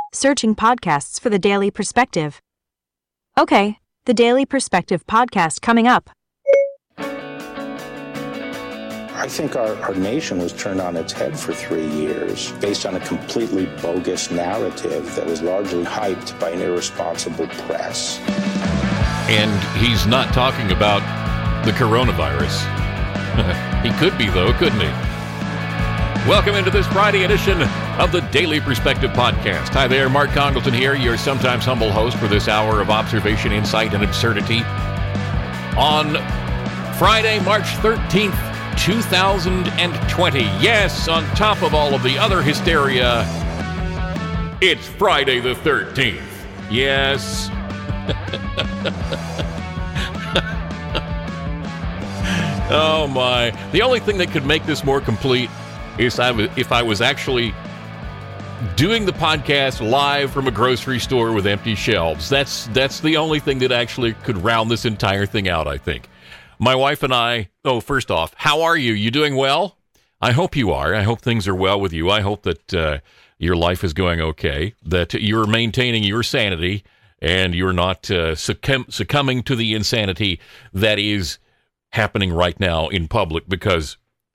Searching podcasts for the Daily Perspective. Okay, the Daily Perspective podcast coming up. I think our nation was turned on its head for 3 years based on a completely bogus narrative that was largely hyped by an irresponsible press. And he's not talking about the coronavirus. He could be, though, couldn't he? Welcome into this Friday edition of the Daily Perspective Podcast. Hi there, Mark Congleton here, your sometimes humble host for this hour of observation, insight, and absurdity. On Friday, March 13th, 2020. Yes, on top of all of the other hysteria, it's Friday the 13th. Yes. Oh my. The only thing that could make this more complete is if I was actually doing the podcast live from a grocery store with empty shelves. That's the only thing that actually could round this entire thing out, I think. My wife and I, first off, how are you? You doing well? I hope you are. I hope things are well with you. I hope that your life is going okay, that you're maintaining your sanity and you're not succumbing to the insanity that is happening right now in public because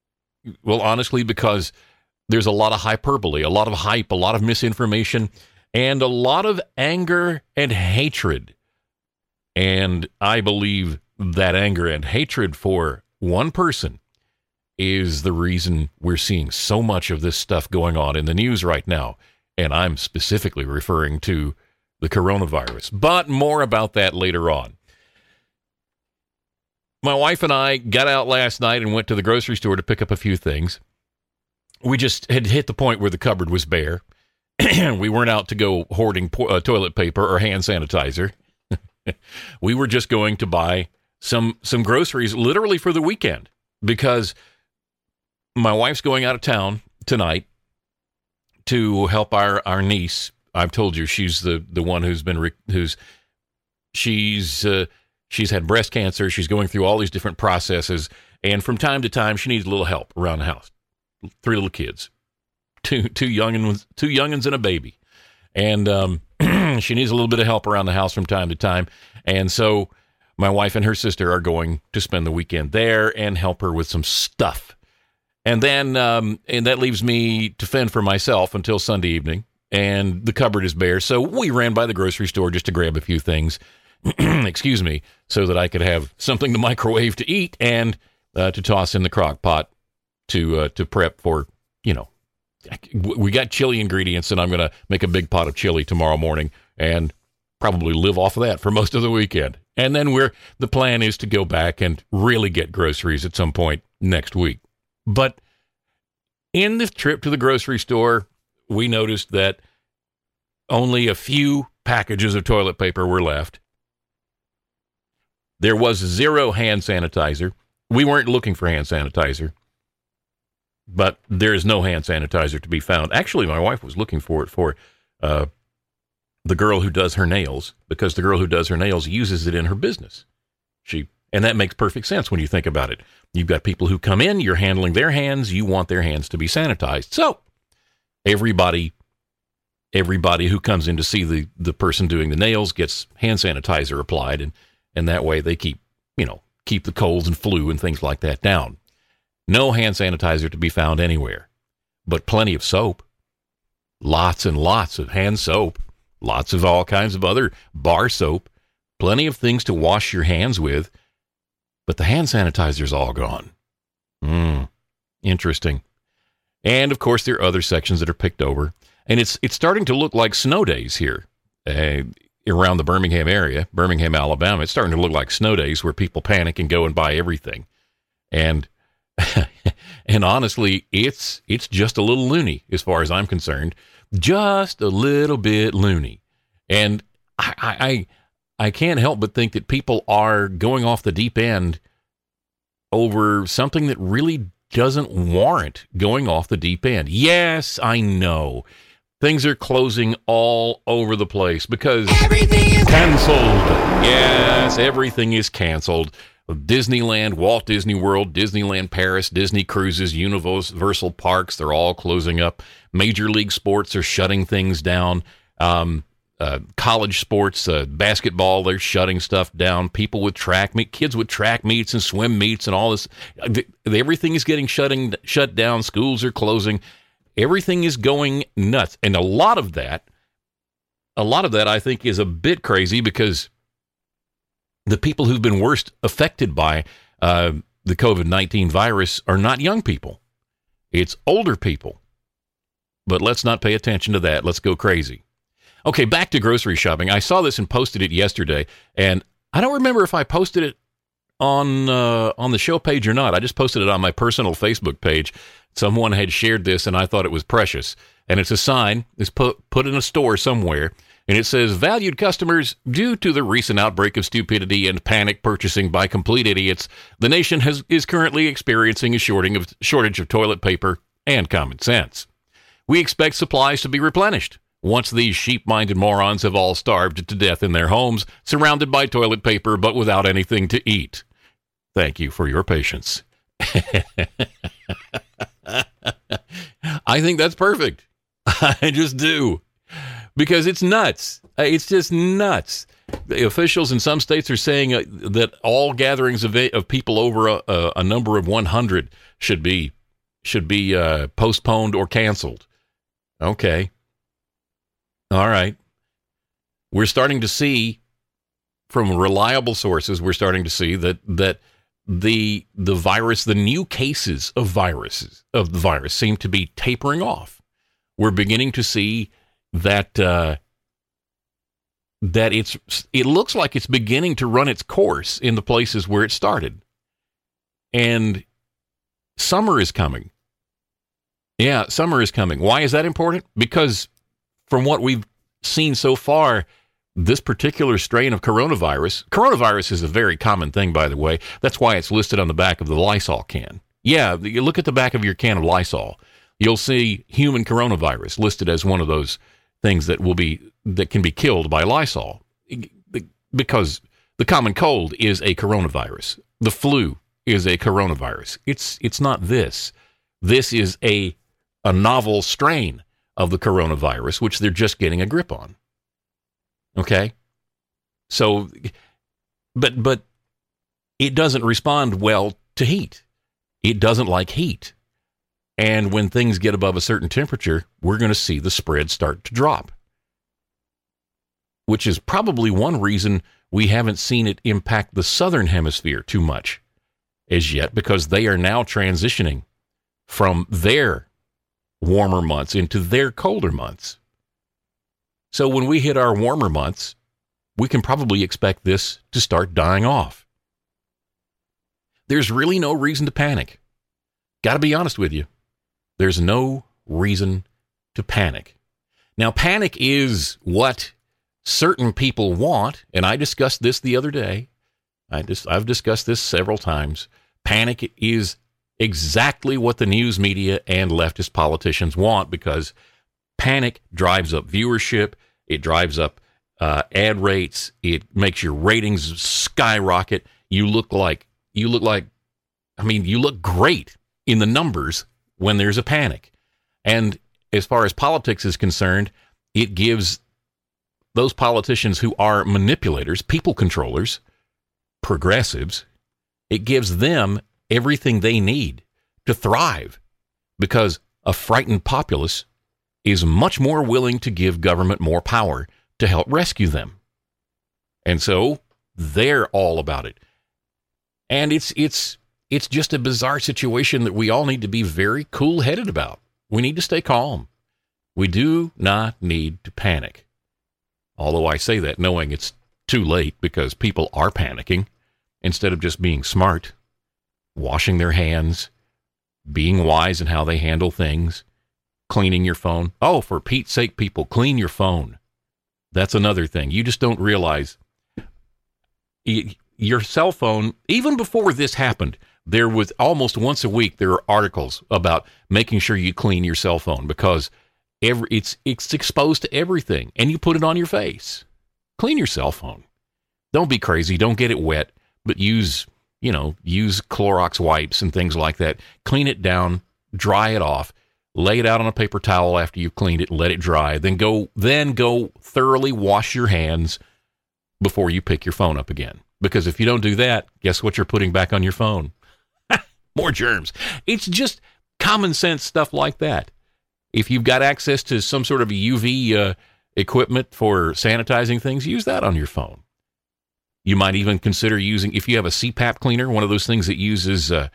there's a lot of hyperbole, a lot of hype, a lot of misinformation, and a lot of anger and hatred. And I believe that anger and hatred for one person is the reason we're seeing so much of this stuff going on in the news right now. And I'm specifically referring to the coronavirus. But more about that later on. My wife and I got out last night and went to the grocery store to pick up a few things. We just had hit the point where the cupboard was bare. We weren't out to go hoarding toilet paper or hand sanitizer. We were just going to buy some groceries literally for the weekend because my wife's going out of town tonight to help our niece. I've told you she's the one she's had breast cancer. She's going through all these different processes, and from time to time she needs a little help around the house. 3 little kids, two youngins and a baby, and she needs a little bit of help around the house from time to time. And so my wife and her sister are going to spend the weekend there and help her with some stuff. And then and that leaves me to fend for myself until Sunday evening, and the cupboard is bare. So we ran by the grocery store just to grab a few things. Excuse me, so that I could have something to microwave to eat and to toss in the crock pot to prep for, we got chili ingredients, and I'm going to make a big pot of chili tomorrow morning and probably live off of that for most of the weekend. And then the plan is to go back and really get groceries at some point next week. But in this trip to the grocery store, we noticed that only a few packages of toilet paper were left. There was 0 hand sanitizer. We weren't looking for hand sanitizer, but there is no hand sanitizer to be found. Actually, my wife was looking for it for the girl who does her nails, because the girl who does her nails uses it in her business. And that makes perfect sense when you think about it. You've got people who come in, you're handling their hands, you want their hands to be sanitized. So everybody who comes in to see the person doing the nails gets hand sanitizer applied, and that way they keep the colds and flu and things like that down. No hand sanitizer to be found anywhere, but plenty of soap. Lots and lots of hand soap. Lots of all kinds of other bar soap. Plenty of things to wash your hands with, but the hand sanitizer's all gone. Interesting. And of course, there are other sections that are picked over, and it's starting to look like snow days here. Around the Birmingham area, Birmingham, Alabama, it's starting to look like snow days where people panic and go and buy everything. And and honestly, it's just a little loony as far as I'm concerned. Just a little bit loony. And I can't help but think that people are going off the deep end over something that really doesn't warrant going off the deep end. Yes, I know. Things are closing all over the place because everything is canceled. Yes, everything is canceled. Disneyland, Walt Disney World, Disneyland Paris, Disney Cruises, Universal Parks, they're all closing up. Major League Sports are shutting things down. College sports, basketball, they're shutting stuff down. People with track meet, kids with track meets and swim meets and all this. Everything is getting shut down. Schools are closing. Everything is going nuts. And a lot of that I think is a bit crazy because the people who've been worst affected by the COVID-19 virus are not young people. It's older people. But let's not pay attention to that. Let's go crazy. Okay, back to grocery shopping. I saw this and posted it yesterday, and I don't remember if I posted it on the show page or not. I just posted it on my personal Facebook page. Someone had shared this, and I thought it was precious. And it's a sign. It's put in a store somewhere, and it says, "Valued customers, due to the recent outbreak of stupidity and panic purchasing by complete idiots, the nation is currently experiencing a shortage of toilet paper and common sense. We expect supplies to be replenished once these sheep-minded morons have all starved to death in their homes, surrounded by toilet paper, but without anything to eat. Thank you for your patience." I think that's perfect. I just do. Because it's nuts. It's just nuts. The officials in some states are saying that all gatherings of people over a number of 100 should be postponed or canceled. Okay. All right. We're starting to see from reliable sources, we're starting to see that the virus, the new cases of the virus seem to be tapering off. We're beginning to see that it looks like it's beginning to run its course in the places where it started. And summer is coming. Yeah, summer is coming. Why is that important? Because from what we've seen so far, this particular strain of coronavirus is a very common thing, by the way. That's why it's listed on the back of the Lysol can. Yeah, you look at the back of your can of Lysol, you'll see human coronavirus listed as one of those things that can be killed by Lysol. Because the common cold is a coronavirus. The flu is a coronavirus. It's not this. This is a novel strain of the coronavirus, which they're just getting a grip on. Okay? So, but it doesn't respond well to heat. It doesn't like heat. And when things get above a certain temperature, we're going to see the spread start to drop. Which is probably one reason we haven't seen it impact the southern hemisphere too much as yet, because they are now transitioning from their warmer months into their colder months. So when we hit our warmer months, we can probably expect this to start dying off. There's really no reason to panic. Got to be honest with you. There's no reason to panic. Now, panic is what certain people want, and I discussed this the other day. I've discussed this several times. Panic is exactly what the news media and leftist politicians want, because panic drives up viewership, it drives up ad rates, it makes your ratings skyrocket. You look great in the numbers when there's a panic. And as far as politics is concerned, it gives those politicians who are manipulators, people controllers, progressives, it gives them everything they need to thrive, because a frightened populace is much more willing to give government more power to help rescue them. And so they're all about it. And it's just a bizarre situation that we all need to be very cool-headed about. We need to stay calm. We do not need to panic. Although I say that knowing it's too late, because people are panicking instead of just being smart, washing their hands, being wise in how they handle things, cleaning your phone. Oh, for Pete's sake, people, clean your phone. That's another thing. You just don't realize your cell phone, even before this happened, there was almost once a week, there are articles about making sure you clean your cell phone, because it's exposed to everything, and you put it on your face. Clean your cell phone. Don't be crazy. Don't get it wet, but use Clorox wipes and things like that. Clean it down, dry it off. lay it out on a paper towel after you've cleaned it, let it dry, then go thoroughly wash your hands before you pick your phone up again. Because if you don't do that, guess what you're putting back on your phone? More germs. It's just common sense stuff like that. If you've got access to some sort of UV equipment for sanitizing things, use that on your phone. You might even consider using, if you have a CPAP cleaner, one of those things that uses, those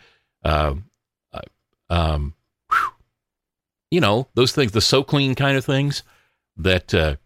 things, the SoClean kind of things that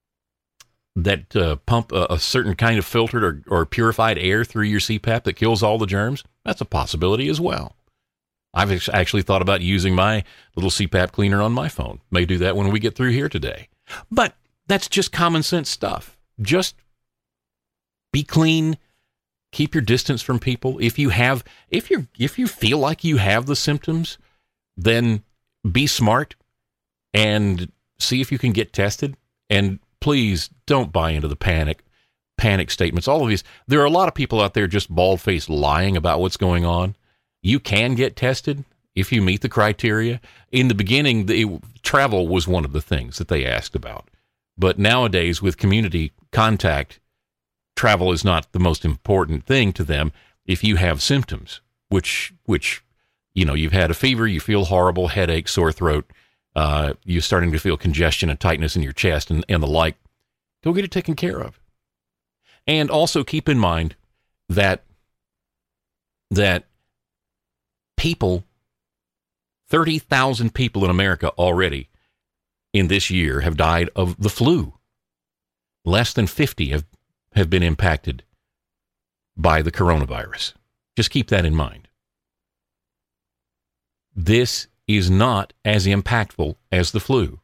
pump a certain kind of filtered or purified air through your CPAP that kills all the germs. That's a possibility as well. I've actually thought about using my little CPAP cleaner on my phone. May do that when we get through here today. But that's just common sense stuff. Just be clean. Keep your distance from people. If you feel like you have the symptoms, then be smart and see if you can get tested. And please don't buy into the panic statements. All of these, there are a lot of people out there just bald-faced lying about what's going on. You can get tested if you meet the criteria. In the beginning, travel was one of the things that they asked about. But nowadays, with community contact, travel is not the most important thing to them if you have symptoms, which you've had a fever, you feel horrible, headache, sore throat, you're starting to feel congestion and tightness in your chest and the like. Go get it taken care of. And also keep in mind that people, 30,000 people in America already in this year have died of the flu. Less than 50 have been impacted by the coronavirus. Just keep that in mind. This is not as impactful as the flu.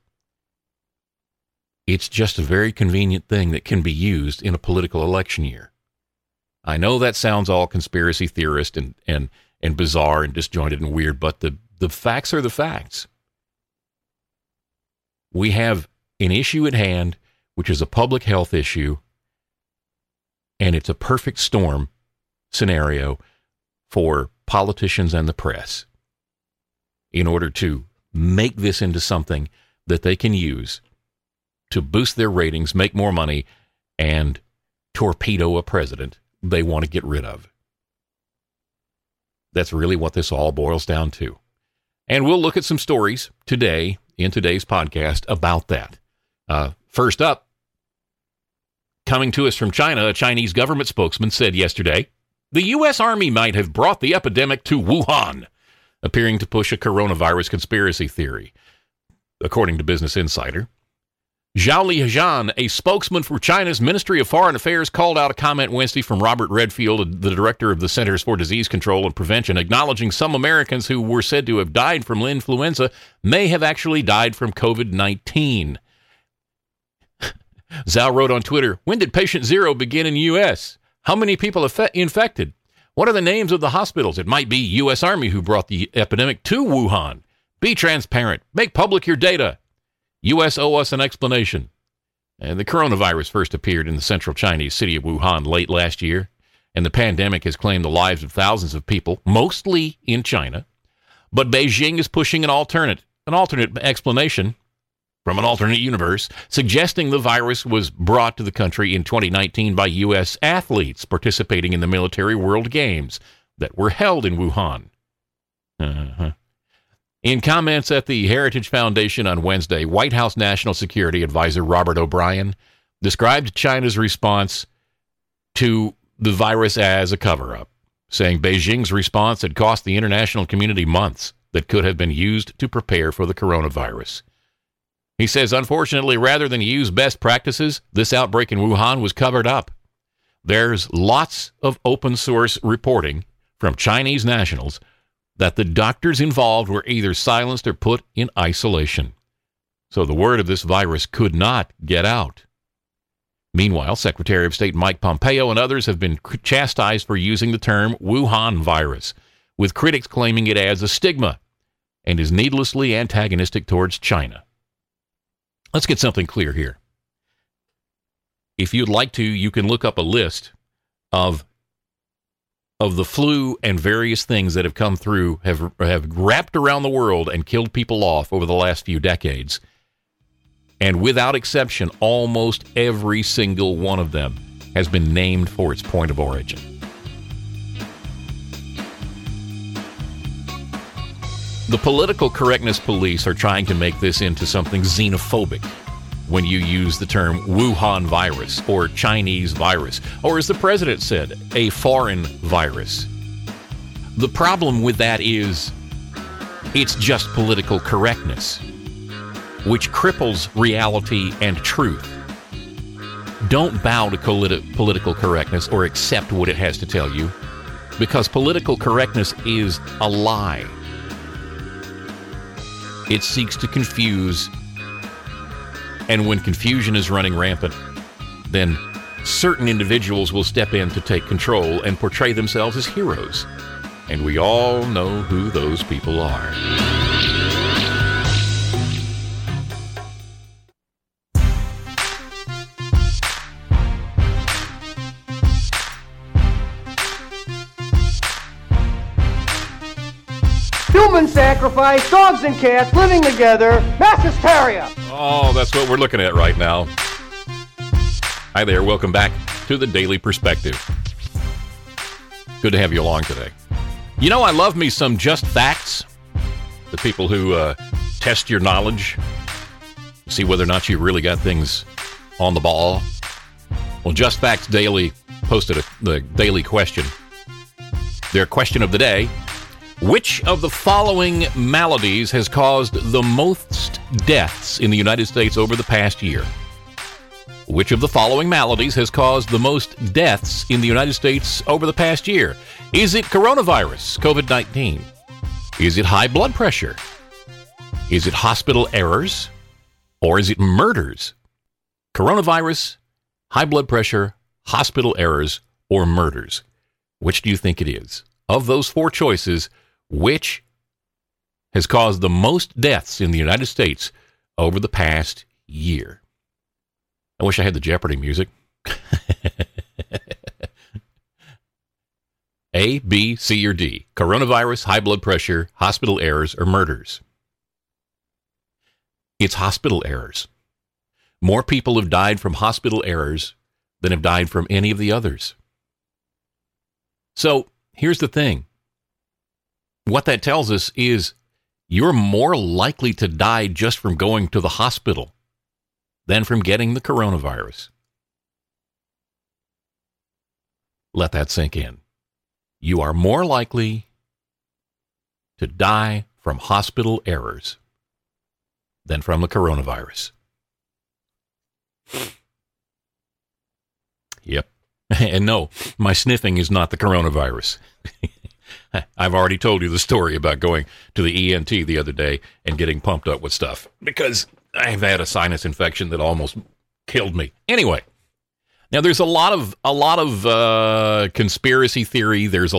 It's just a very convenient thing that can be used in a political election year. I know that sounds all conspiracy theorist and bizarre and disjointed and weird, but the facts are the facts. We have an issue at hand, which is a public health issue, and it's a perfect storm scenario for politicians and the press in order to make this into something that they can use to boost their ratings, make more money, and torpedo a president they want to get rid of. That's really what this all boils down to. And we'll look at some stories today in today's podcast about that. First up, coming to us from China, a Chinese government spokesman said yesterday, the U.S. Army might have brought the epidemic to Wuhan, appearing to push a coronavirus conspiracy theory. According to Business Insider, Zhao Lijian, a spokesman for China's Ministry of Foreign Affairs, called out a comment Wednesday from Robert Redfield, the director of the Centers for Disease Control and Prevention, acknowledging some Americans who were said to have died from influenza may have actually died from COVID-19. Zhao wrote on Twitter, when did patient zero begin in U.S.? How many people infected? What are the names of the hospitals? It might be U.S. Army who brought the epidemic to Wuhan. Be transparent. Make public your data. U.S. owe us an explanation. And the coronavirus first appeared in the central Chinese city of Wuhan late last year, and the pandemic has claimed the lives of thousands of people, mostly in China. But Beijing is pushing an alternate explanation from an alternate universe, suggesting the virus was brought to the country in 2019 by U.S. athletes participating in the Military World Games that were held in Wuhan. In comments at the Heritage Foundation on Wednesday, White House National Security Advisor Robert O'Brien described China's response to the virus as a cover-up, saying Beijing's response had cost the international community months that could have been used to prepare for the coronavirus. He says, unfortunately, rather than use best practices, this outbreak in Wuhan was covered up. There's lots of open source reporting from Chinese nationals that the doctors involved were either silenced or put in isolation. So the word of this virus could not get out. Meanwhile, Secretary of State Mike Pompeo and others have been chastised for using the term Wuhan virus, with critics claiming it adds a stigma and is needlessly antagonistic towards China. Let's get something clear here. If you'd like to, you can look up a list of of the flu and various things that have come through have wrapped around the world and killed people off over the last few decades. And without exception, almost every single one of them has been named for its point of origin. The political correctness police are trying to make this into something xenophobic when you use the term Wuhan virus or Chinese virus, or as the president said, a foreign virus. The problem with that is it's just political correctness, which cripples reality and truth. Don't bow to political correctness or accept what it has to tell you, because political correctness is a lie. It seeks to confuse, and when confusion is running rampant, then certain individuals will step in to take control and portray themselves as heroes. And we all know who those people are. Human sacrifice, dogs and cats living together, mass hysteria. Oh, that's what we're looking at right now. Hi there, welcome back to the Daily Perspective. Good to have you along today. You know, I love me some Just Facts. The people who test your knowledge, see whether or not you really got things on the ball. Well, Just Facts Daily posted the daily question. Their question of the day: which of the following maladies has caused the most deaths in the United States over the past year? Which of the following maladies has caused the most deaths in the United States over the past year? Is it coronavirus, COVID-19? Is it high blood pressure? Is it hospital errors? Or is it murders? Coronavirus, high blood pressure, hospital errors, or murders? Which do you think it is? Of those four choices, which has caused the most deaths in the United States over the past year? I wish I had the Jeopardy music. A, B, C, or D? Coronavirus, high blood pressure, hospital errors, or murders? It's hospital errors. More people have died from hospital errors than have died from any of the others. So here's the thing. What that tells us is you're more likely to die just from going to the hospital than from getting the coronavirus. Let that sink in. You are more likely to die from hospital errors than from the coronavirus. Yep. And no, my sniffing is not the coronavirus. I've already told you the story about going to the ENT the other day and getting pumped up with stuff because I've had a sinus infection that almost killed me. Anyway, now there's a lot of conspiracy theory. There's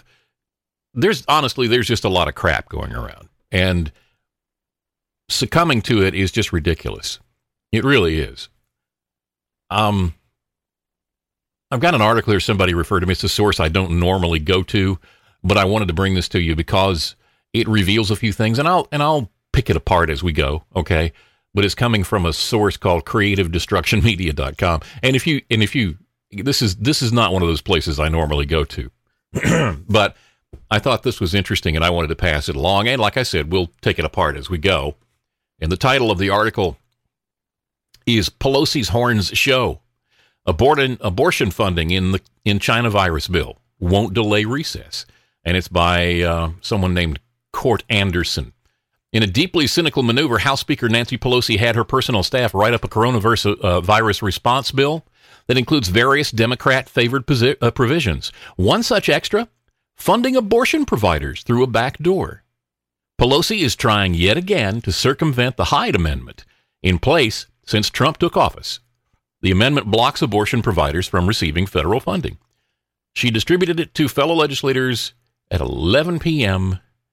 just a lot of crap going around, and succumbing to it is just ridiculous. It really is. I've got an article here. Somebody referred to me. It's a source I don't normally go to, but I wanted to bring this to you because it reveals a few things, and I'll pick it apart as we go. Okay, but it's coming from a source called CreativeDestructionMedia.com, and if you this is not one of those places I normally go to, but I thought this was interesting, and I wanted to pass it along. And like I said, we'll take it apart as we go. And the title of the article is "Pelosi's Horns Show: Abortion funding in China virus bill won't delay recess." And it's by someone named Court Anderson. In a deeply cynical maneuver, House Speaker Nancy Pelosi had her personal staff write up a coronavirus response bill that includes various Democrat-favored provisions. One such extra: funding abortion providers through a back door. Pelosi is trying yet again to circumvent the Hyde Amendment, in place since Trump took office. The amendment blocks abortion providers from receiving federal funding. She distributed it to fellow legislators at 11 p.m.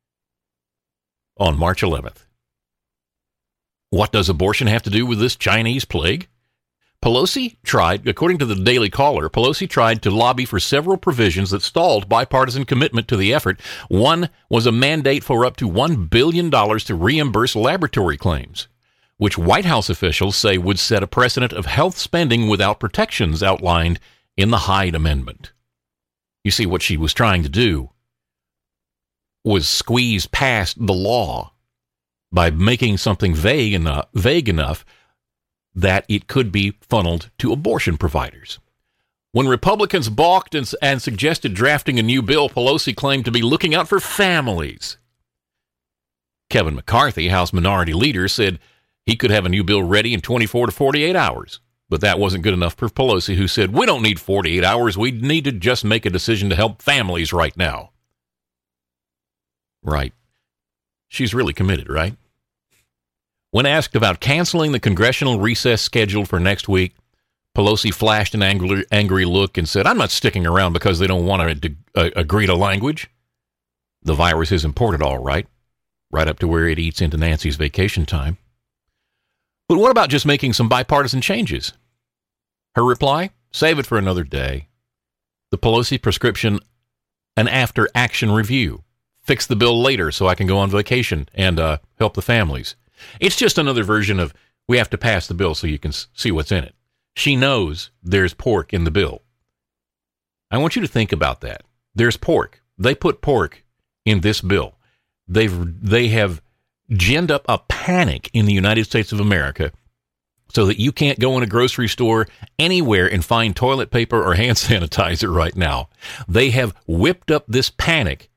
on March 11th. What does abortion have to do with this Chinese plague? Pelosi tried, according to the Daily Caller, Pelosi tried to lobby for several provisions that stalled bipartisan commitment to the effort. One was a mandate for up to $1 billion to reimburse laboratory claims, which White House officials say would set a precedent of health spending without protections outlined in the Hyde Amendment. You see, what she was trying to do was squeeze past the law by making something vague enough that it could be funneled to abortion providers. When Republicans balked and suggested drafting a new bill, Pelosi claimed to be looking out for families. Kevin McCarthy, House Minority Leader, said he could have a new bill ready in 24 to 48 hours. But that wasn't good enough for Pelosi, who said, we don't need 48 hours. We need to just make a decision to help families right now. Right. She's really committed, right? When asked about canceling the congressional recess scheduled for next week, Pelosi flashed an angry look and said, I'm not sticking around because they don't want to agree to language. The virus is imported, all right up to where it eats into Nancy's vacation time. But what about just making some bipartisan changes? Her reply, save it for another day. The Pelosi prescription, an after-action review. Fix the bill later so I can go on vacation and help the families. It's just another version of, we have to pass the bill so you can see what's in it. She knows there's pork in the bill. I want you to think about that. There's pork. They put pork in this bill. They have ginned up a panic in the United States of America so that you can't go in a grocery store anywhere and find toilet paper or hand sanitizer right now. They have whipped up this panic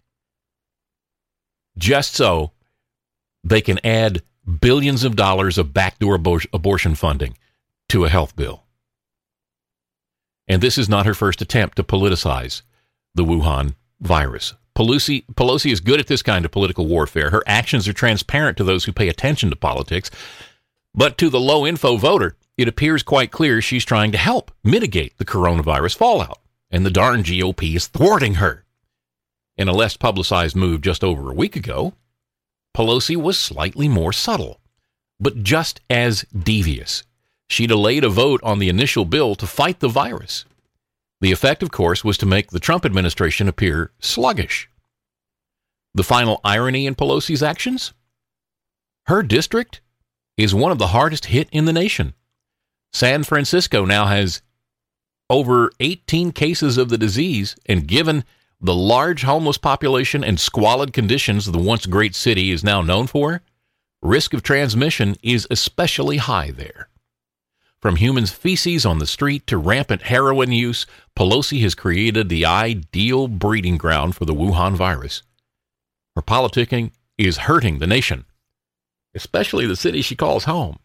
just so they can add billions of dollars of backdoor abortion funding to a health bill. And this is not her first attempt to politicize the Wuhan virus. Pelosi is good at this kind of political warfare. Her actions are transparent to those who pay attention to politics. But to the low-info voter, it appears quite clear she's trying to help mitigate the coronavirus fallout. And the darn GOP is thwarting her. In a less publicized move just over a week ago, Pelosi was slightly more subtle, but just as devious. She delayed a vote on the initial bill to fight the virus. The effect, of course, was to make the Trump administration appear sluggish. The final irony in Pelosi's actions? Her district is one of the hardest hit in the nation. San Francisco now has over 18 cases of the disease, and given the large homeless population and squalid conditions the once great city is now known for, risk of transmission is especially high there. From human feces on the street to rampant heroin use, Pelosi has created the ideal breeding ground for the Wuhan virus. Her politicking is hurting the nation, especially the city she calls home.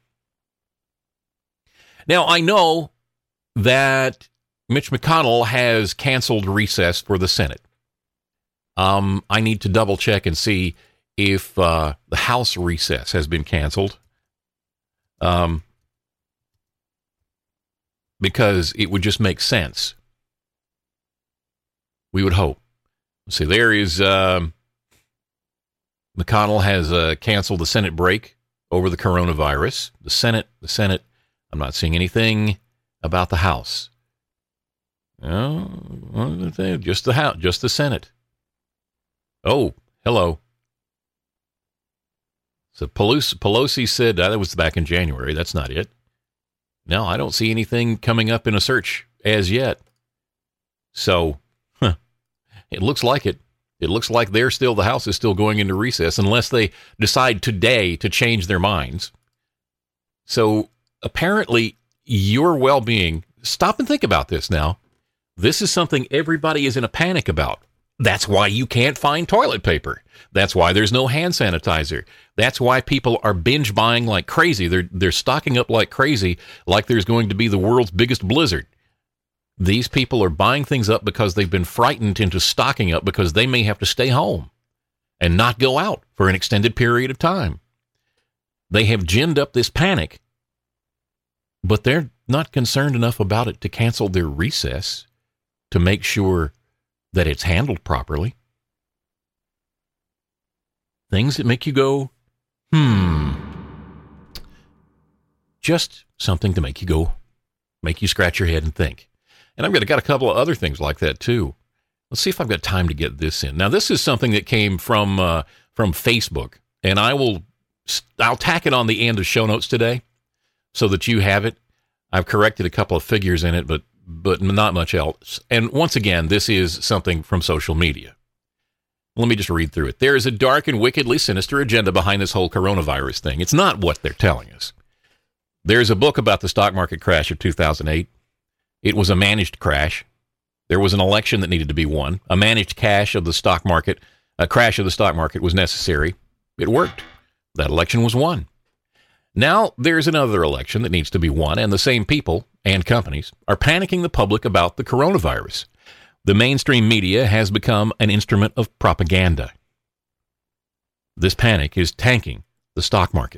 Now, I know that Mitch McConnell has canceled recess for the Senate. I need to double check and see if the House recess has been canceled. Because it would just make sense. We would hope. See, there is McConnell has canceled the Senate break over the coronavirus. The Senate. I'm not seeing anything about the House. No, just the House, just the Senate. Oh, hello. So Pelosi said that was back in January. That's not it. No, I don't see anything coming up in a search as yet. So, it looks like it. It looks like the House is still going into recess unless they decide today to change their minds. So, apparently, your well-being, stop and think about this now. This is something everybody is in a panic about. That's why you can't find toilet paper. That's why there's no hand sanitizer. That's why people are binge buying like crazy. They're stocking up like crazy, like there's going to be the world's biggest blizzard. These people are buying things up because they've been frightened into stocking up because they may have to stay home and not go out for an extended period of time. They have ginned up this panic, but they're not concerned enough about it to cancel their recess to make sure that it's handled properly. Things that make you go, Just something to make you go, make you scratch your head and think. And I've got a couple of other things like that too. Let's see if I've got time to get this in. Now, this is something that came from Facebook, and I'll tack it on the end of show notes today so that you have it. I've corrected a couple of figures in it, but not much else. And once again, this is something from social media. Let me just read through it. There is a dark and wickedly sinister agenda behind this whole coronavirus thing. It's not what they're telling us. There's a book about the stock market crash of 2008. It was a managed crash. There was an election that needed to be won. A managed crash of the stock market was necessary. It worked. That election was won. Now there's another election that needs to be won, and the same people and companies are panicking the public about the coronavirus. The mainstream media has become an instrument of propaganda. This panic is tanking the stock market.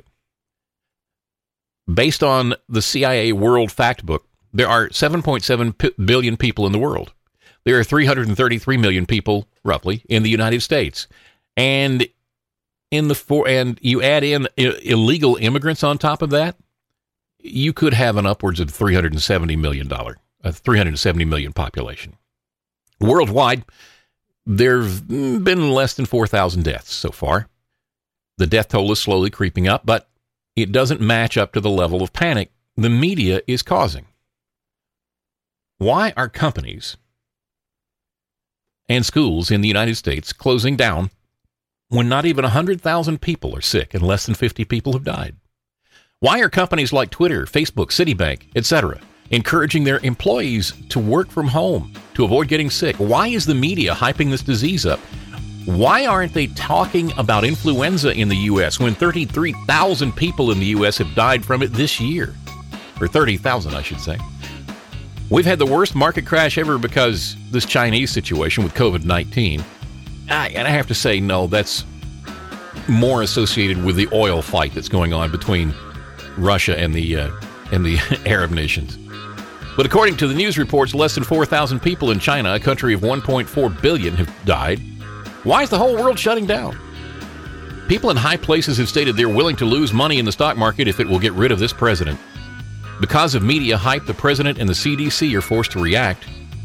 Based on the CIA World Factbook, there are 7.7 billion people in the world. There are 333 million people, roughly, in the United States. And you add in illegal immigrants on top of that, you could have an upwards of $370 million population. Worldwide, there have been less than 4,000 deaths so far. The death toll is slowly creeping up, but it doesn't match up to the level of panic the media is causing. Why are companies and schools in the United States closing down when not even 100,000 people are sick and less than 50 people have died? Why are companies like Twitter, Facebook, Citibank, etc., encouraging their employees to work from home to avoid getting sick? Why is the media hyping this disease up? Why aren't they talking about influenza in the U.S. when 33,000 people in the U.S. have died from it this year? Or 30,000, I should say. We've had the worst market crash ever because this Chinese situation with COVID-19. And I have to say, no, that's more associated with the oil fight that's going on between Russia and the Arab nations. But according to the news reports, less than 4,000 people in China, a country of 1.4 billion, have died. Why is the whole world shutting down? People in high places have stated they're willing to lose money in the stock market if it will get rid of this president. Because of media hype, the president and the CDC are forced to react.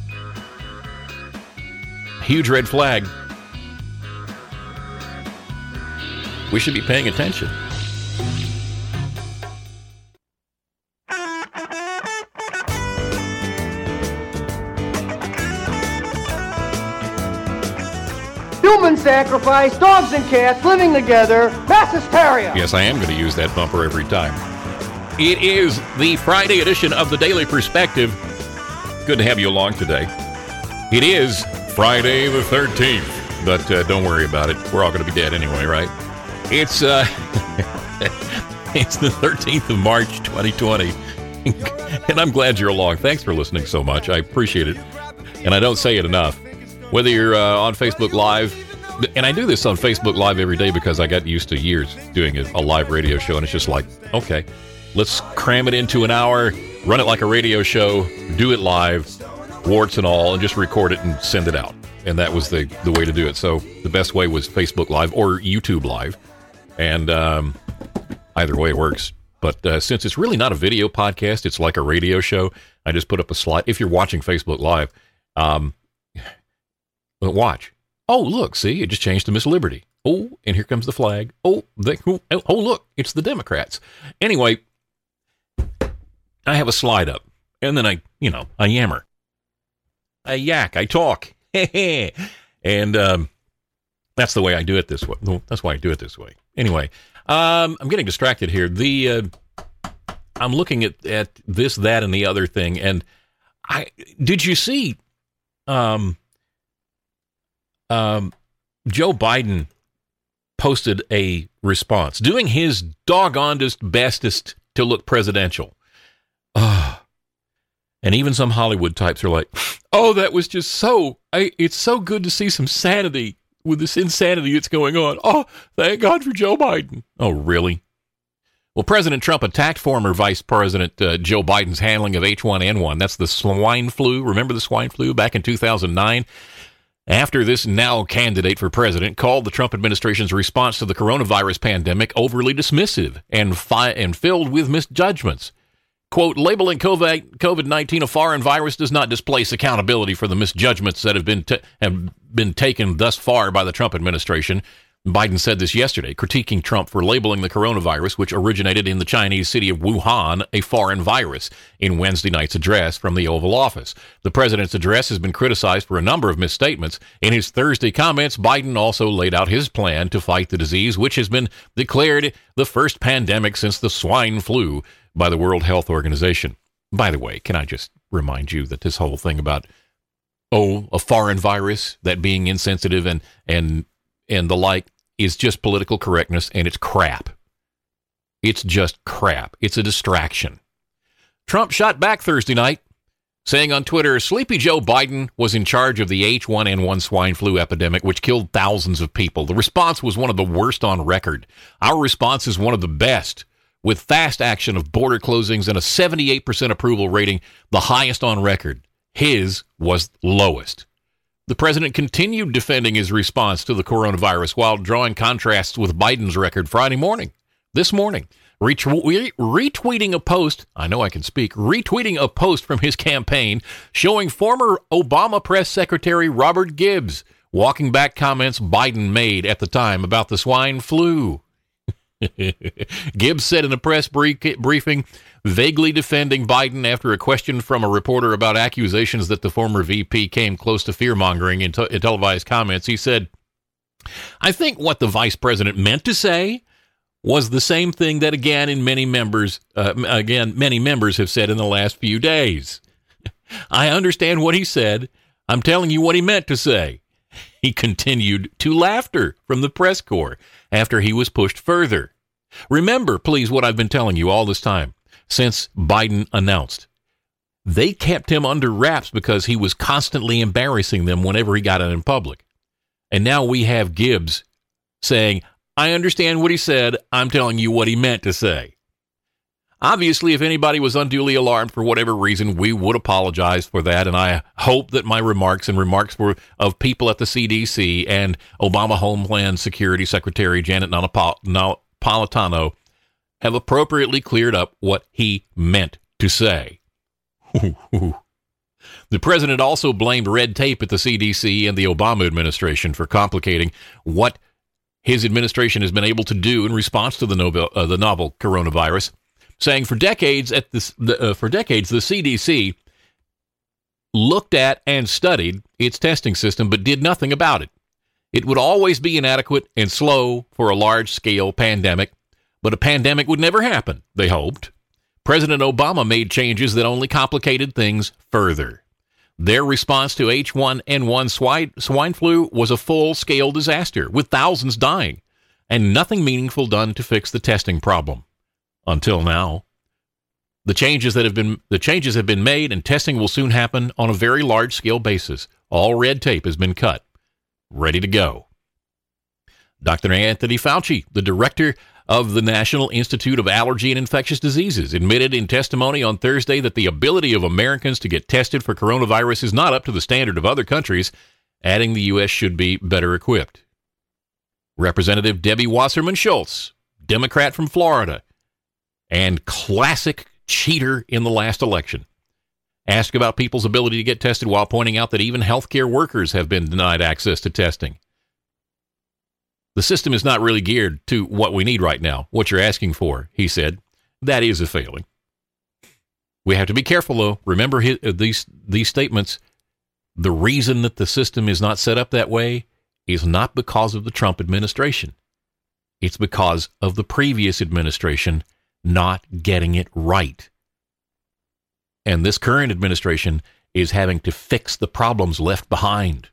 Huge red flag. We should be paying attention. Human sacrifice, dogs and cats living together, mass hysteria. Yes, I am going to use that bumper every time. It is the Friday edition of the Daily Perspective. Good to have you along today. It is Friday the 13th, but don't worry about it. We're all going to be dead anyway, right? It's it's the 13th of March, 2020, and I'm glad you're along. Thanks for listening so much. I appreciate it, and I don't say it enough. Whether you're on Facebook Live, and I do this on Facebook Live every day because I got used to years doing a live radio show, and it's just like, okay, let's cram it into an hour, run it like a radio show, do it live, warts and all, and just record it and send it out. And that was the way to do it. So the best way was Facebook Live or YouTube Live. And either way works. But since it's really not a video podcast, it's like a radio show, I just put up a slide. If you're watching Facebook Live, watch. Oh, look, see, it just changed to Miss Liberty. Oh, and here comes the flag. Oh, look, it's the Democrats. Anyway, I have a slide up, and then I yammer. I yak, I talk. And that's the way I do it this way. That's why I do it this way. Anyway, I'm getting distracted here. I'm looking at this, that, and the other thing, and did you see Joe Biden posted a response, doing his doggonedest bestest to look presidential. And even some Hollywood types are like, oh, that was just it's so good to see some sanity with this insanity that's going on. Oh, thank God for Joe Biden. Oh, really? Well, President Trump attacked former Vice President Joe Biden's handling of H1N1. That's the swine flu. Remember the swine flu back in 2009? After this now candidate for president called the Trump administration's response to the coronavirus pandemic overly dismissive and filled with misjudgments. Quote, labeling COVID-19 a foreign virus does not displace accountability for the misjudgments that have been taken thus far by the Trump administration. Biden said this yesterday, critiquing Trump for labeling the coronavirus, which originated in the Chinese city of Wuhan, a foreign virus, in Wednesday night's address from the Oval Office. The president's address has been criticized for a number of misstatements. In his Thursday comments, Biden also laid out his plan to fight the disease, which has been declared the first pandemic since the swine flu by the World Health Organization. By the way, can I just remind you that this whole thing about, a foreign virus, that being insensitive and the like, is just political correctness, and it's crap. It's just crap. It's a distraction. Trump shot back Thursday night, saying on Twitter, Sleepy Joe Biden was in charge of the H1N1 swine flu epidemic, which killed thousands of people. The response was one of the worst on record. Our response is one of the best, with fast action of border closings and a 78% approval rating, the highest on record. His was lowest. The president continued defending his response to the coronavirus while drawing contrasts with Biden's record this morning, retweeting a post, retweeting a post from his campaign showing former Obama press secretary Robert Gibbs walking back comments Biden made at the time about the swine flu. Gibbs said in a press briefing, vaguely defending Biden after a question from a reporter about accusations that the former VP came close to fear-mongering in televised comments, he said, I think what the vice president meant to say was the same thing that many members have said in the last few days. I understand what he said. I'm telling you what he meant to say. He continued to laughter from the press corps after he was pushed further. Remember, please, what I've been telling you all this time since Biden announced. They kept him under wraps because he was constantly embarrassing them whenever he got out in public. And now we have Gibbs saying, I understand what he said. I'm telling you what he meant to say. Obviously, if anybody was unduly alarmed for whatever reason, we would apologize for that, and I hope that my remarks were of people at the CDC and Obama Homeland Security Secretary Janet Napolitano have appropriately cleared up what he meant to say. The president also blamed red tape at the CDC and the Obama administration for complicating what his administration has been able to do in response to the novel coronavirus, saying for decades the CDC looked at and studied its testing system but did nothing about it. It would always be inadequate and slow for a large-scale pandemic, but a pandemic would never happen, they hoped. President Obama made changes that only complicated things further. Their response to H1N1 swine flu was a full-scale disaster, with thousands dying, and nothing meaningful done to fix the testing problem. Until now. The changes have been made, and testing will soon happen on a very large-scale basis. All red tape has been cut. Ready to go. Dr. Anthony Fauci, the director of the National Institute of Allergy and Infectious Diseases, admitted in testimony on Thursday that the ability of Americans to get tested for coronavirus is not up to the standard of other countries, adding the U.S. should be better equipped. Representative Debbie Wasserman Schultz, Democrat from Florida, and classic cheater in the last election, asked about people's ability to get tested while pointing out that even healthcare workers have been denied access to testing. The system is not really geared to what we need right now, what you're asking for, he said. That is a failing. We have to be careful, though. Remember these statements. The reason that the system is not set up that way is not because of the Trump administration. It's because of the previous administration not getting it right. And this current administration is having to fix the problems left behind.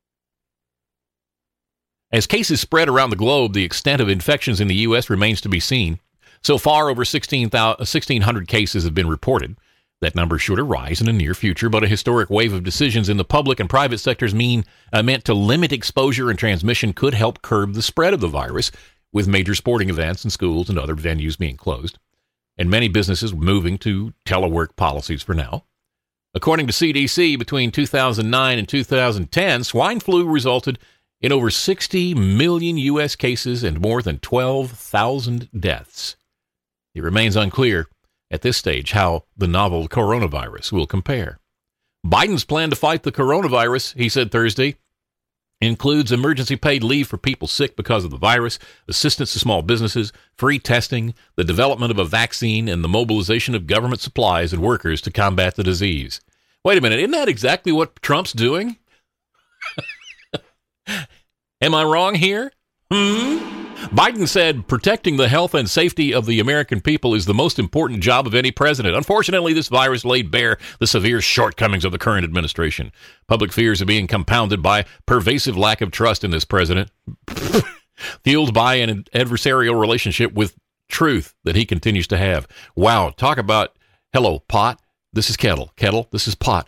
As cases spread around the globe, the extent of infections in the U.S. remains to be seen. So far, over 1,600 cases have been reported. That number should rise in the near future, but a historic wave of decisions in the public and private sectors meant to limit exposure and transmission could help curb the spread of the virus, with major sporting events and schools and other venues being closed, and many businesses moving to telework policies for now. According to CDC, between 2009 and 2010, swine flu resulted in over 60 million U.S. cases and more than 12,000 deaths. It remains unclear at this stage how the novel coronavirus will compare. Biden's plan to fight the coronavirus, he said Thursday, includes emergency paid leave for people sick because of the virus, assistance to small businesses, free testing, the development of a vaccine, and the mobilization of government supplies and workers to combat the disease. Wait a minute, isn't that exactly what Trump's doing? Am I wrong here? Biden said protecting the health and safety of the American people is the most important job of any president. Unfortunately, this virus laid bare the severe shortcomings of the current administration. Public fears are being compounded by pervasive lack of trust in this president, fueled by an adversarial relationship with truth that he continues to have. Wow, talk about, hello, pot, this is kettle, kettle, this is pot.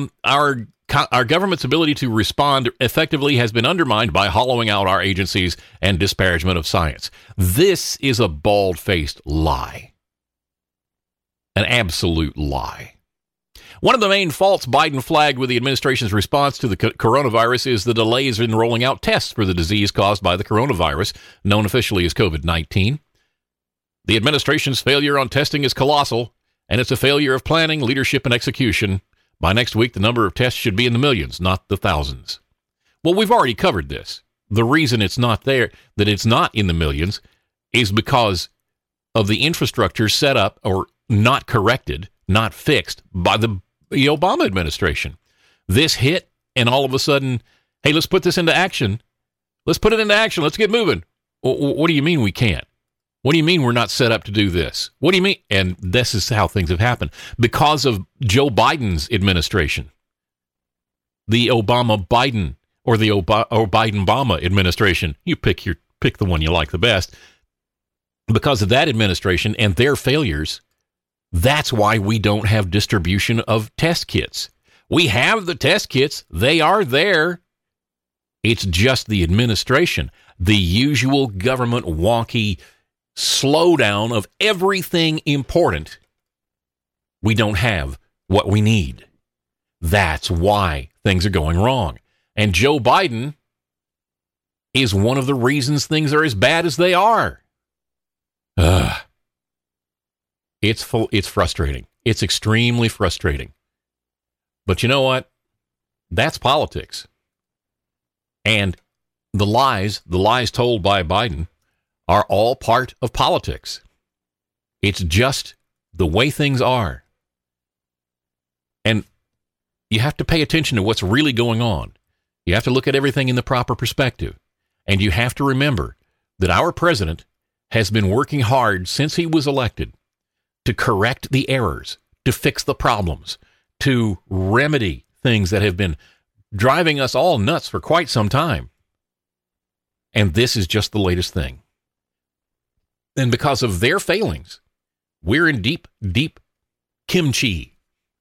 Our government's ability to respond effectively has been undermined by hollowing out our agencies and disparagement of science. This is a bald-faced lie. An absolute lie. One of the main faults Biden flagged with the administration's response to the coronavirus is the delays in rolling out tests for the disease caused by the coronavirus, known officially as COVID-19. The administration's failure on testing is colossal, and it's a failure of planning, leadership, and execution. By next week, the number of tests should be in the millions, not the thousands. Well, we've already covered this. The reason it's not there, that it's not in the millions, is because of the infrastructure set up or not corrected, not fixed by the Obama administration. This hit, and all of a sudden, hey, let's put this into action. Let's put it into action. Let's get moving. What do you mean we can't? What do you mean we're not set up to do this? What do you mean? And this is how things have happened. Because of Joe Biden's administration. The Obama-Biden or the Biden-Obama administration. You pick the one you like the best. Because of that administration and their failures, that's why we don't have distribution of test kits. We have the test kits. They are there. It's just the administration. The usual government wonky slowdown of everything important. We don't have what we need. That's why things are going wrong. And Joe Biden is one of the reasons things are as bad as they are. It's frustrating. It's extremely frustrating. But you know what? That's politics. And the lies told by Biden are all part of politics. It's just the way things are. And you have to pay attention to what's really going on. You have to look at everything in the proper perspective. And you have to remember that our president has been working hard since he was elected to correct the errors, to fix the problems, to remedy things that have been driving us all nuts for quite some time. And this is just the latest thing. And because of their failings, we're in deep, deep kimchi.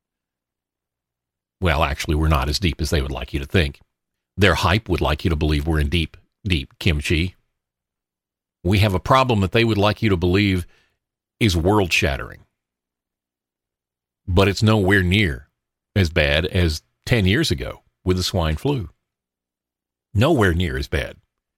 Well, actually, we're not as deep as they would like you to think. Their hype would like you to believe we're in deep, deep kimchi. We have a problem that they would like you to believe is world-shattering. But it's nowhere near as bad as 10 years ago with the swine flu. Nowhere near as bad.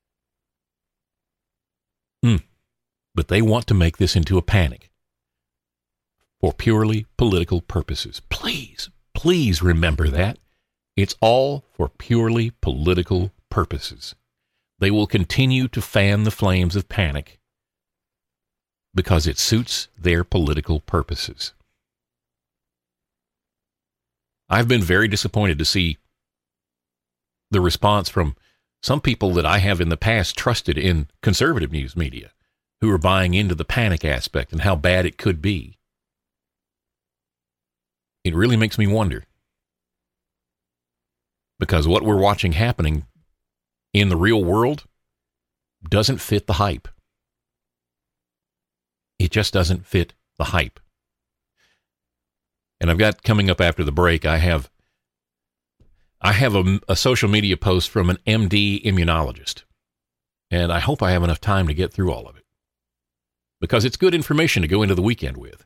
But they want to make this into a panic for purely political purposes. Please, please remember that. It's all for purely political purposes. They will continue to fan the flames of panic because it suits their political purposes. I've been very disappointed to see the response from some people that I have in the past trusted in conservative news media, who are buying into the panic aspect and how bad it could be. It really makes me wonder. Because what we're watching happening in the real world doesn't fit the hype. It just doesn't fit the hype. And I've got, coming up after the break, I have a social media post from an MD immunologist. And I hope I have enough time to get through all of it, because it's good information to go into the weekend with.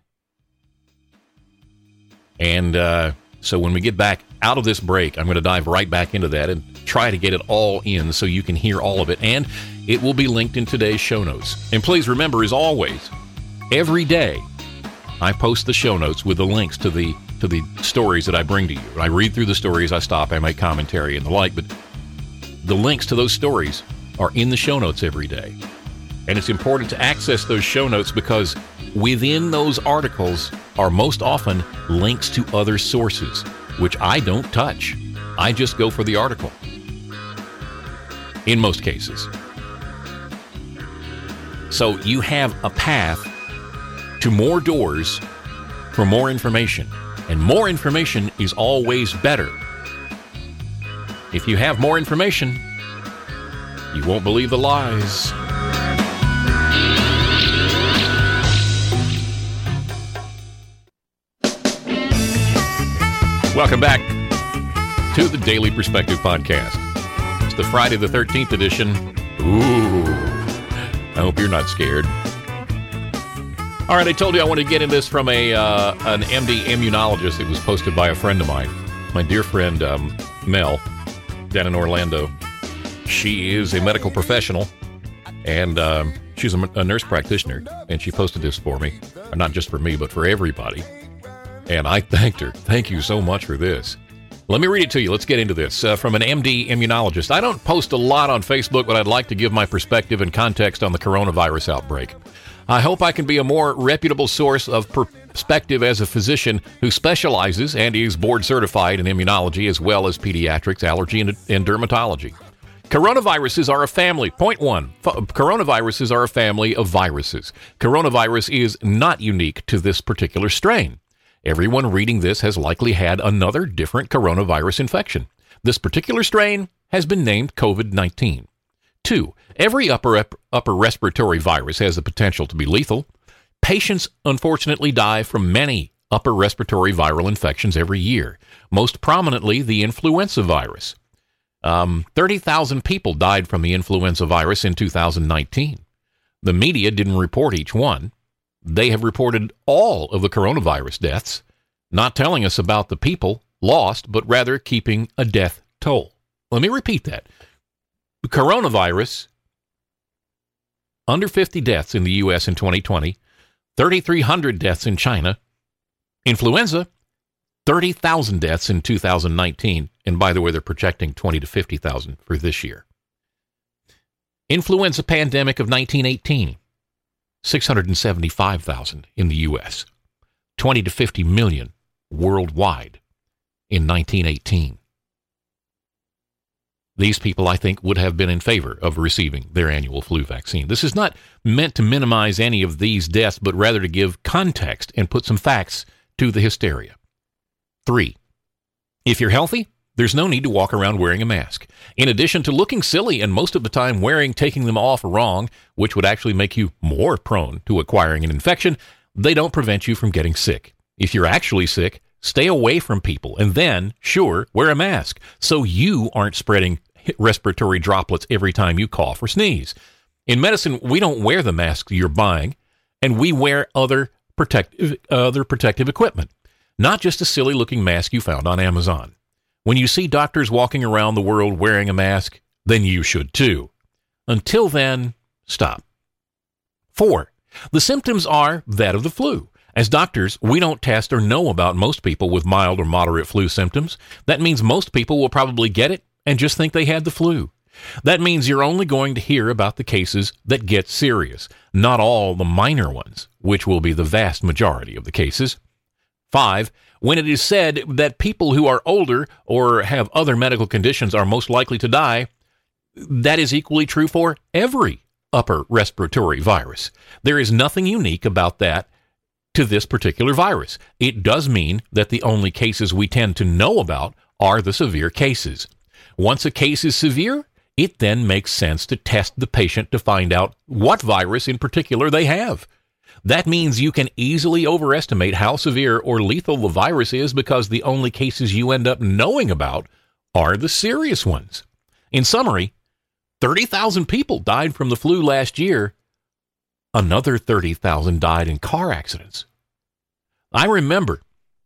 And so when we get back out of this break, I'm going to dive right back into that and try to get it all in so you can hear all of it. And it will be linked in today's show notes. And please remember, as always, every day I post the show notes with the links to the stories that I bring to you. I read through the stories, I stop, I make commentary and the like, but the links to those stories are in the show notes every day. And it's important to access those show notes because within those articles are most often links to other sources, which I don't touch. I just go for the article. In most cases. So you have a path to more doors for more information. And more information is always better. If you have more information, you won't believe the lies. Welcome back to the Daily Perspective Podcast. It's the Friday the 13th edition. Ooh, I hope you're not scared. All right, I told you I wanted to get in this from an MD immunologist. It was posted by a friend of mine, my dear friend Mel, down in Orlando. She is a medical professional, and she's a nurse practitioner, and she posted this for me. Not just for me, but for everybody. And I thanked her. Thank you so much for this. Let me read it to you. Let's get into this. From an MD immunologist. I don't post a lot on Facebook, but I'd like to give my perspective and context on the coronavirus outbreak. I hope I can be a more reputable source of perspective as a physician who specializes and is board certified in immunology as well as pediatrics, allergy, and dermatology. Coronaviruses are a family. Point one, coronaviruses are a family of viruses. Coronavirus is not unique to this particular strain. Everyone reading this has likely had another different coronavirus infection. This particular strain has been named COVID-19. 2. Every upper respiratory virus has the potential to be lethal. Patients unfortunately die from many upper respiratory viral infections every year, most prominently the influenza virus. 30,000 people died from the influenza virus in 2019. The media didn't report each one. They have reported all of the coronavirus deaths, not telling us about the people lost, but rather keeping a death toll. Let me repeat that. The coronavirus, under 50 deaths in the U.S. in 2020, 3,300 deaths in China. Influenza, 30,000 deaths in 2019. And by the way, they're projecting 20 to 50,000 for this year. Influenza pandemic of 1918. 675,000 in the U.S., 20 to 50 million worldwide in 1918. These people, I think, would have been in favor of receiving their annual flu vaccine. This is not meant to minimize any of these deaths, but rather to give context and put some facts to the hysteria. 3, if you're healthy, there's no need to walk around wearing a mask. In addition to looking silly and most of the time taking them off wrong, which would actually make you more prone to acquiring an infection, they don't prevent you from getting sick. If you're actually sick, stay away from people and then, sure, wear a mask so you aren't spreading respiratory droplets every time you cough or sneeze. In medicine, we don't wear the mask you're buying, and we wear other protective equipment, not just a silly-looking mask you found on Amazon. When you see doctors walking around the world wearing a mask, then you should too. Until then, stop. 4, the symptoms are that of the flu. As doctors, we don't test or know about most people with mild or moderate flu symptoms. That means most people will probably get it and just think they had the flu. That means you're only going to hear about the cases that get serious, not all the minor ones, which will be the vast majority of the cases. 5, when it is said that people who are older or have other medical conditions are most likely to die, that is equally true for every upper respiratory virus. There is nothing unique about that to this particular virus. It does mean that the only cases we tend to know about are the severe cases. Once a case is severe, it then makes sense to test the patient to find out what virus in particular they have. That means you can easily overestimate how severe or lethal the virus is because the only cases you end up knowing about are the serious ones. In summary, 30,000 people died from the flu last year. Another 30,000 died in car accidents. I remember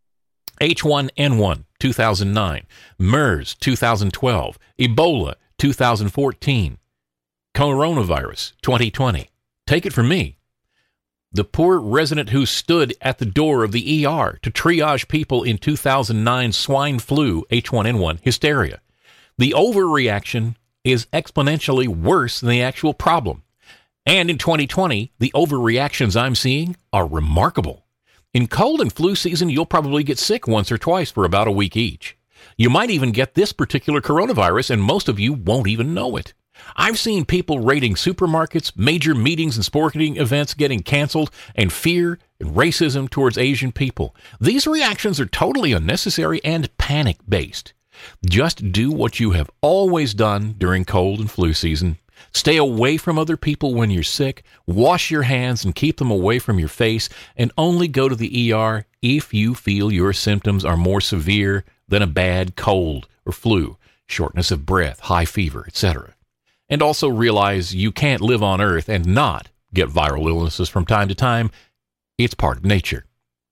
H1N1, 2009, MERS, 2012, Ebola, 2014, coronavirus, 2020. Take it from me. The poor resident who stood at the door of the ER to triage people in 2009 swine flu H1N1 hysteria. The overreaction is exponentially worse than the actual problem. And in 2020, the overreactions I'm seeing are remarkable. In cold and flu season, you'll probably get sick once or twice for about a week each. You might even get this particular coronavirus, and most of you won't even know it. I've seen people raiding supermarkets, major meetings and sporting events getting canceled, and fear and racism towards Asian people. These reactions are totally unnecessary and panic-based. Just do what you have always done during cold and flu season. Stay away from other people when you're sick. Wash your hands and keep them away from your face, and only go to the ER if you feel your symptoms are more severe than a bad cold or flu, shortness of breath, high fever, etc. And also realize you can't live on Earth and not get viral illnesses from time to time. It's part of nature.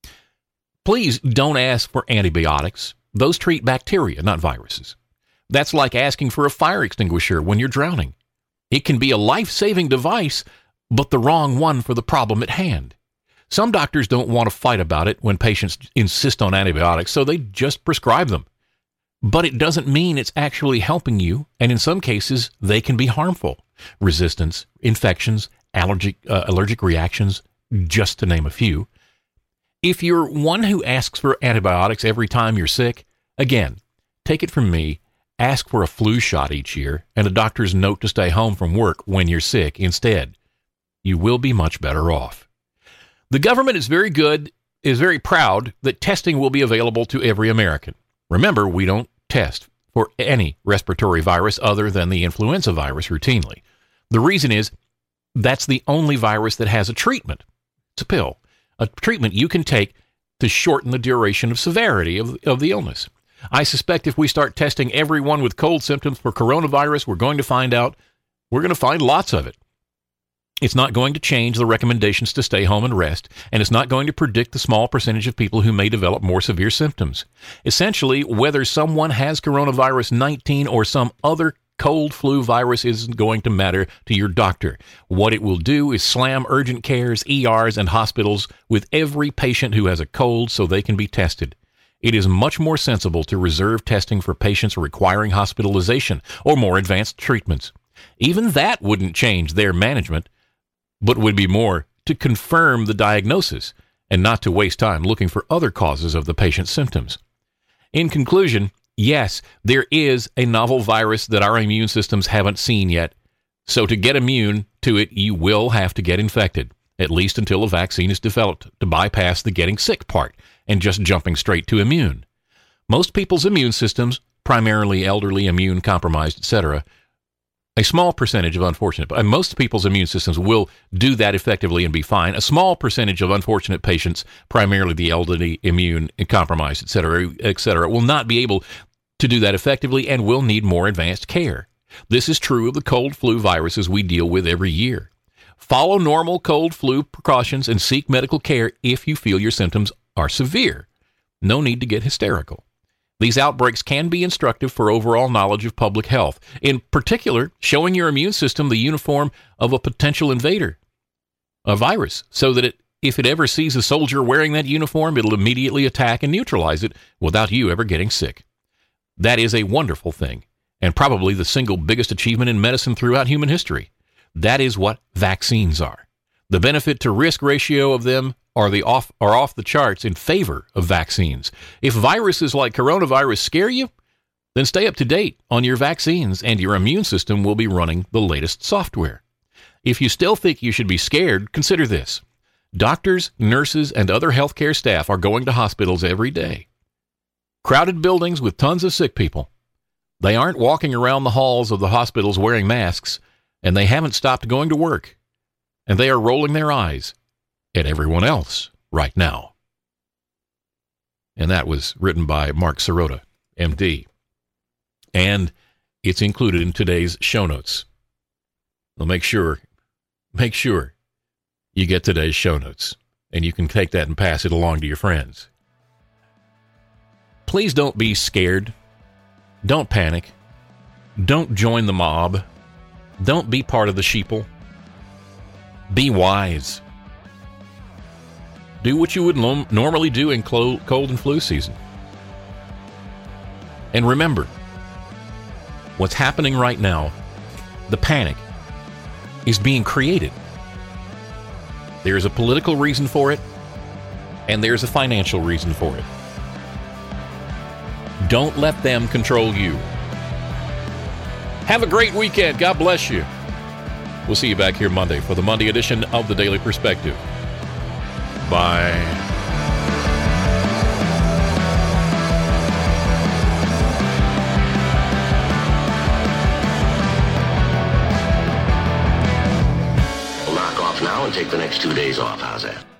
Please don't ask for antibiotics. Those treat bacteria, not viruses. That's like asking for a fire extinguisher when you're drowning. It can be a life-saving device, but the wrong one for the problem at hand. Some doctors don't want to fight about it when patients insist on antibiotics, so they just prescribe them. But it doesn't mean it's actually helping you, and in some cases, they can be harmful. Resistance, infections, allergic reactions, just to name a few. If you're one who asks for antibiotics every time you're sick, again, take it from me, ask for a flu shot each year and a doctor's note to stay home from work when you're sick instead. You will be much better off. The government is very proud that testing will be available to every American. Remember, we don't test for any respiratory virus other than the influenza virus routinely. The reason is that's the only virus that has a treatment. It's a pill, a treatment you can take to shorten the duration of severity of the illness. I suspect if we start testing everyone with cold symptoms for coronavirus, we're going to find lots of it. It's not going to change the recommendations to stay home and rest, and it's not going to predict the small percentage of people who may develop more severe symptoms. Essentially, whether someone has coronavirus 19 or some other cold flu virus isn't going to matter to your doctor. What it will do is slam urgent cares, ERs, and hospitals with every patient who has a cold so they can be tested. It is much more sensible to reserve testing for patients requiring hospitalization or more advanced treatments. Even that wouldn't change their management, but would be more to confirm the diagnosis and not to waste time looking for other causes of the patient's symptoms. In conclusion, yes, there is a novel virus that our immune systems haven't seen yet, so to get immune to it, you will have to get infected, at least until a vaccine is developed to bypass the getting sick part and just jumping straight to immune. Most people's immune systems, primarily elderly, immune compromised, etc., a small percentage of most people's immune systems will do that effectively and be fine. A small percentage of unfortunate patients, primarily the elderly, immune compromised, etc., will not be able to do that effectively and will need more advanced care. This is true of the cold flu viruses we deal with every year. Follow normal cold flu precautions and seek medical care if you feel your symptoms are severe. No need to get hysterical. These outbreaks can be instructive for overall knowledge of public health, in particular, showing your immune system the uniform of a potential invader, a virus, so that if it ever sees a soldier wearing that uniform, it'll immediately attack and neutralize it without you ever getting sick. That is a wonderful thing, and probably the single biggest achievement in medicine throughout human history. That is what vaccines are. The benefit to risk ratio of them are off the charts in favor of vaccines. If viruses like coronavirus scare you, then stay up to date on your vaccines and your immune system will be running the latest software. If you still think you should be scared, consider this. Doctors, nurses, and other healthcare staff are going to hospitals every day. Crowded buildings with tons of sick people. They aren't walking around the halls of the hospitals wearing masks, and they haven't stopped going to work. And they are rolling their eyes at everyone else right now. And that was written by Mark Sirota, MD. And it's included in today's show notes. Well, make sure you get today's show notes, and you can take that and pass it along to your friends. Please don't be scared. Don't panic. Don't join the mob. Don't be part of the sheeple. Be wise. Do what you would normally do in cold and flu season. And remember, what's happening right now, the panic, is being created. There's a political reason for it, and there's a financial reason for it. Don't let them control you. Have a great weekend. God bless you. We'll see you back here Monday for the Monday edition of the Daily Perspective. Bye. We'll knock off now and take the next 2 days off. How's that?